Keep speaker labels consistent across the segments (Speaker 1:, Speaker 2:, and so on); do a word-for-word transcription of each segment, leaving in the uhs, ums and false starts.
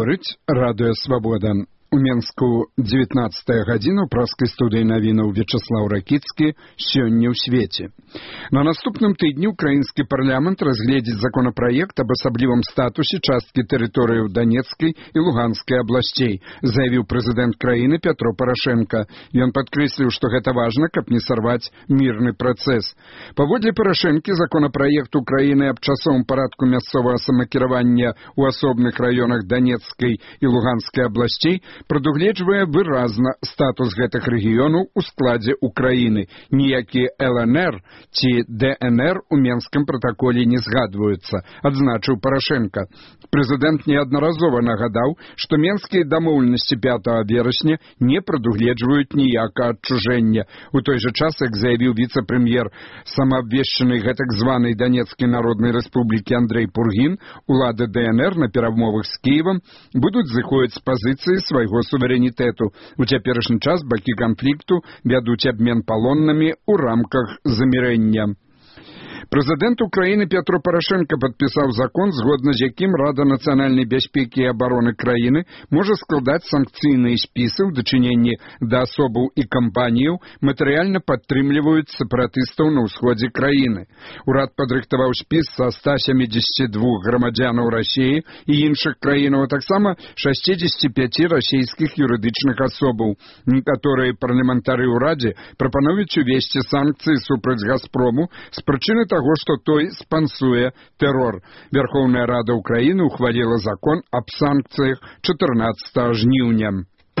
Speaker 1: Гаворыць радыё Свабода. У Менску дзевятнаццатая гадзіна ў праскай студыі навінаў Вячаслаў Ракіцкі «Сёння ў свеце». На наступным тыдні украінскі парламент разгледзіць законапраект аб асаблівым статусе часткі тэрыторыяў Данецкай і Луганскай абласцей, заявіў прэзідэнт краіны Пятро Парашенка. Ён падкрэсліў, што гэта важна, каб не сарваць мірны працэс. Паводле Парашэнкі, законапраект Украіны аб часовым парадку мясцовага самакіравання ў асобных раёнах Данецкай і Луганскай абласцей прадугледжвае выразна статус гэтых рэгіёнаў у складзе Украіны. Ніякі эл эн эр ці дэ эн эр у Менскім пратаколе не згадваюцца, адзначыў Парашенка. Прэзідэнт неаднаразова нагадаў, што менскія дамоўленасці пятага верасня не прадугледжваюць ніякага адчужэння. У той жа час, як заявіў віцэ-прэм'ер самаабвешчанай гэтак званай Данецкай народнай рэспублікі Андрэй Пургін, улады дэ эн эр на перамовах з Кіевам будуць зыходзіць з пазіцыі свайго суверэнітэту. У цяперашні час бакі канфлікту вядуць абмен палоннымі ў рамках замірэння. Прэзідэнт Украіны Пятро Парашенка падпісаў закон, згодна з якім Рада нацыянальнай бяспекі і абароны краіны можа складаць санкцыйныя спісы ў дачыненні да асобаў і кампаніяў, матэрыяльна падтрымліваюць сепаратыстаў на ўсходзе краіны. Урад падрыхтаваў спіс са ста сямідзесяці двух грамадзянаў Расіі і іншых краінаў, а таксама шасцідзесяці пяці расійскіх юрыдычных асобаў. Некаторыя парламентары ў Радзе прапануюць увесці санкцыі супраць «Газпрому» з прычыны таго, што той спансуе тэрор. Верхоўная Рада Украіны ухваліла закон аб санкцыях чатырнаццатага жніўня.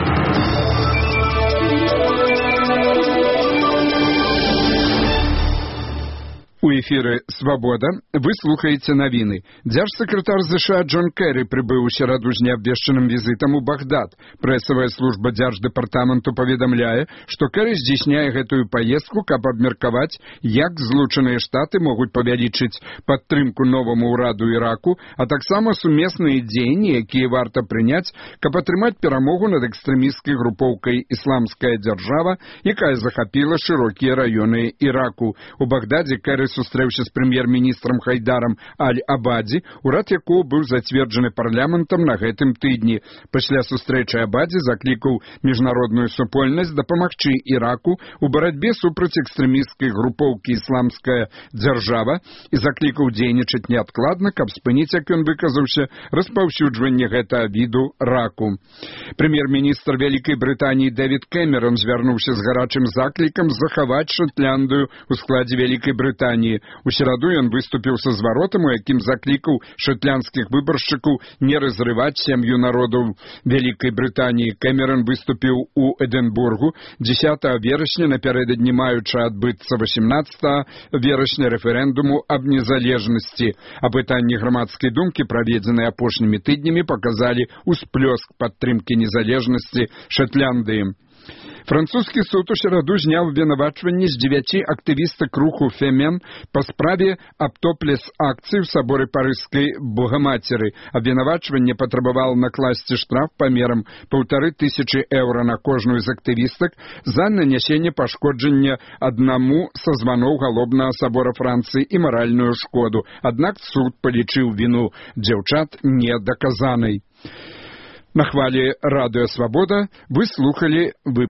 Speaker 1: У эфіры «Свабода» вы слухаеце навіны. Дзяржсакратар ЗША Джон Кэрі прыбыў у сераду з неабвешчаным візітам у Багдад. Прэсавая служба дзярждэпартаменту паведамляе, што Кэрі здзейсняе гэтую паездку, каб абмеркаваць, як Злучаныя Штаты могуць павялічыць падтрымку новаму ўраду Іраку, а таксама сумесныя дзеянні, якія варта прыняць, каб атрымаць перамогу над экстрэмісцкай групоўкай «Ісламская дзяржава», якая захапіла шырокія раёны Іраку. У Багдадзе Кэрі сустрэўся з прэм'ер-міністрам Хайдарам Аль-Абадзі, урад якого быў зацверджаны парламентам на гэтым тыдні. Пасля сустрэчы Абадзі заклікаў міжнародную супольнасць дапамагчы Іраку у барацьбе супраць экстрэмісцкай групоўкі «Ісламская дзяржава» і заклікаў дзейнічаць неадкладна, каб спыніць, як ён выказаўся, распаўсюджванне гэтага віду раку. Прэм'ер-міністр Вялікай Брытаніі Дэвід Кэмерон звярнуўся з гарачым заклікам захаваць Шотландыю ў складзе Вялікай Брытаніі. У сераду ён выступіў са зваротам, у якім заклікаў шотландскіх выбаршчыкаў не разрываць сям'ю народаў Вялікай Брытаніі. Кэмерон выступіў у Эдинбургу дзесятага верасня напярэдадні маючага адбыцца васямнаццатага верасня рэферэндуму аб незалежнасці. Апытанні грамадскай думкі, праведзеныя апошнімі тыднямі, паказалі ўсплёск падтрымкі незалежнасці Шотландыі. Французскі суд у сераду зняў абвінавачванні з дзевяці актывістак руху «Фемен» па справе аб топлес-акцыі ў саборы Парыжскай Богамацеры. Абвінавачванне патрабавала накласці штраф памерам паўтары тысячы еўра на кожную з актывістак за нанясенне пашкоджання аднаму са званоў галоўнага сабора Францыі і маральную шкоду. Аднак суд палічыў віну дзяўчат недаказанай. На хвалі радыё Свабода вы слухалі вы